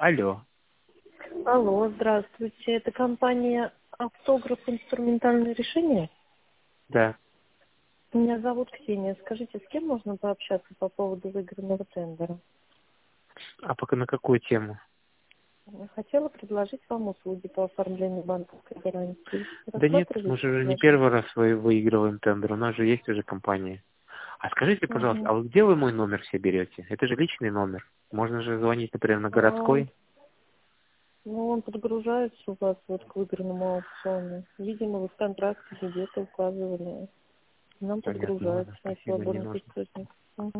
Алло. Алло, здравствуйте. Это компания «Автограф. Инструментальные решения». Да. Меня зовут Ксения. Скажите, с кем можно пообщаться по поводу выигранного тендера? А пока на какую тему? Я хотела предложить вам услуги по оформлению банковской гарантии. Да нет, Рассматривали мы же уже не предложение? первый раз выигрываем тендер. У нас же есть уже компания. А скажите, пожалуйста, Мгм. а вот где вы мой номер все берете? Это же личный номер. Можно же звонить, например, на А, городской. ну, он подгружается у вас вот к выигранному аукциону. Видимо, вы в контракте где-то указывали. Нам Понятно, ладно, подгружается на спасибо, не свободных нужно. источниках.